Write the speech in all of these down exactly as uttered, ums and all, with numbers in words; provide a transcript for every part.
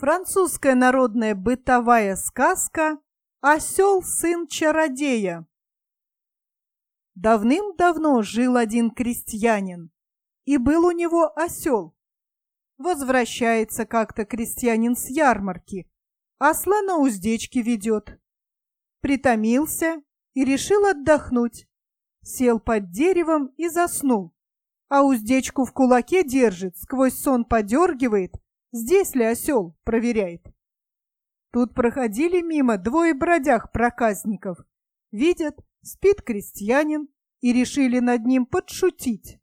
Французская народная бытовая сказка «Осел, сын чародея». Давным-давно жил один крестьянин, и был у него осел. Возвращается как-то крестьянин с ярмарки, осла на уздечке ведет. Притомился и решил отдохнуть. Сел под деревом и заснул, а уздечку в кулаке держит, сквозь сон подергивает, здесь ли осел, проверяет. Тут проходили мимо двое бродяг-проказников. Видят, спит крестьянин, и решили над ним подшутить.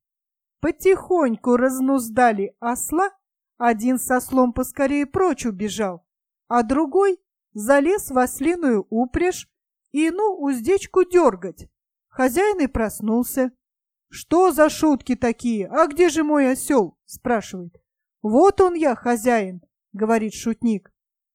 Потихоньку разнуздали осла, один с ослом поскорее прочь убежал, а другой залез в ослиную упряжь и ну уздечку дергать. Хозяин и проснулся. «Что за шутки такие? А где же мой осел?» — спрашивает. «Вот он я, хозяин», — говорит шутник.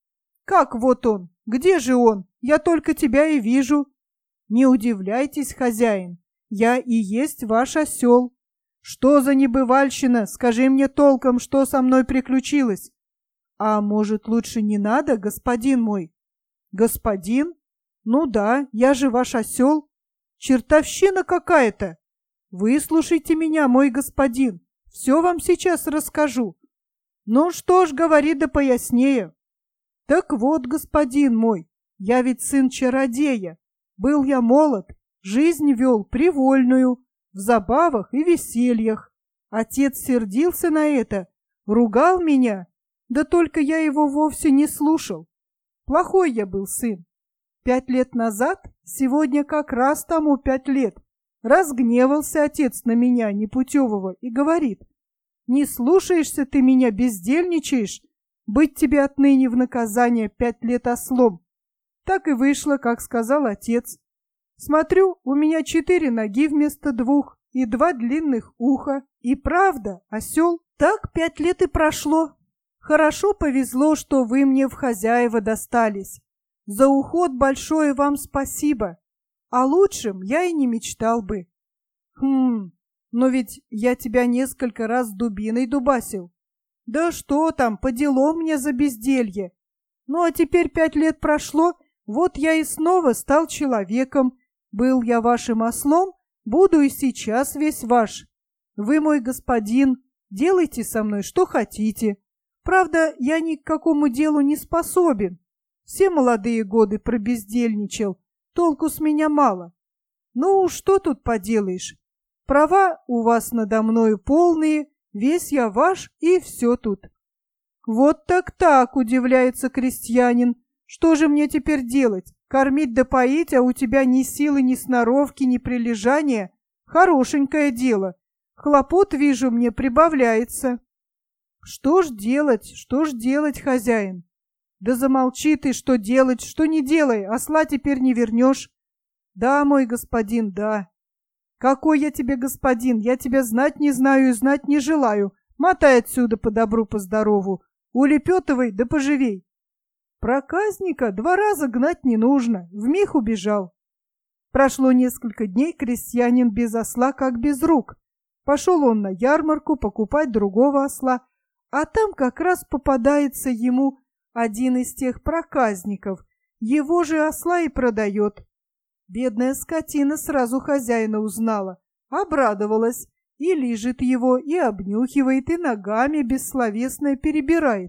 «Как вот он? Где же он? Я только тебя и вижу». «Не удивляйтесь, хозяин, я и есть ваш осел». «Что за небывальщина? Скажи мне толком, что со мной приключилось». «А может, лучше не надо, господин мой?» «Господин? Ну да, я же ваш осел. Чертовщина какая-то. Выслушайте меня, мой господин, все вам сейчас расскажу». «Ну что ж, говори да пояснее». «Так вот, господин мой, я ведь сын чародея. Был я молод, жизнь вел привольную, в забавах и весельях. Отец сердился на это, ругал меня, да только я его вовсе не слушал. Плохой я был сын. Пять лет назад, сегодня как раз тому пять лет, разгневался отец на меня непутевого и говорит: «Не слушаешься ты меня, бездельничаешь, быть тебе отныне в наказание пять лет ослом». Так и вышло, как сказал отец. Смотрю, у меня четыре ноги вместо двух и два длинных уха. И правда, осел, так пять лет и прошло. Хорошо повезло, что вы мне в хозяева достались. За уход большое вам спасибо. О лучшем я и не мечтал бы. Хм, но ведь я тебя несколько раз дубиной дубасил. Да что там, по делам мне за безделье. Ну а теперь пять лет прошло, вот я и снова стал человеком. Был я вашим ослом, буду и сейчас весь ваш. Вы мой господин, делайте со мной что хотите. Правда, я ни к какому делу не способен. Все молодые годы пробездельничал, толку с меня мало. Ну, что тут поделаешь? Права у вас надо мною полные, весь я ваш, и все тут. Вот так-так, удивляется крестьянин. Что же мне теперь делать? Кормить да поить, а у тебя ни силы, ни сноровки, ни прилежания? Хорошенькое дело. Хлопот, вижу, мне прибавляется. Что ж делать, что ж делать, хозяин? Да замолчи ты, что делать, что не делай, осла теперь не вернешь. Да, мой господин, да. Какой я тебе господин? Я тебя знать не знаю и знать не желаю. Мотай отсюда по добру, по здорову. Улепетывай, да поживей. Проказника два раза гнать не нужно, вмиг убежал. Прошло несколько дней, крестьянин без осла как без рук. Пошел он на ярмарку покупать другого осла, а там как раз попадается ему один из тех проказников, его же осла и продает. Бедная скотина сразу хозяина узнала, обрадовалась, и лижет его, и обнюхивает, и ногами бессловесно перебирает.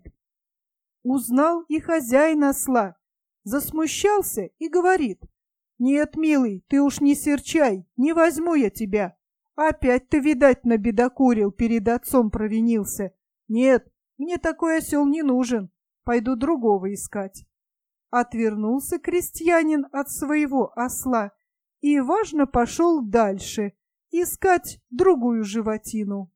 Узнал и хозяин осла, засмущался и говорит: «Нет, милый, ты уж не серчай, не возьму я тебя. Опять ты, видать, набедокурил, перед отцом провинился. Нет, мне такой осел не нужен, пойду другого искать». Отвернулся крестьянин от своего осла и, важно, пошел дальше искать другую животину.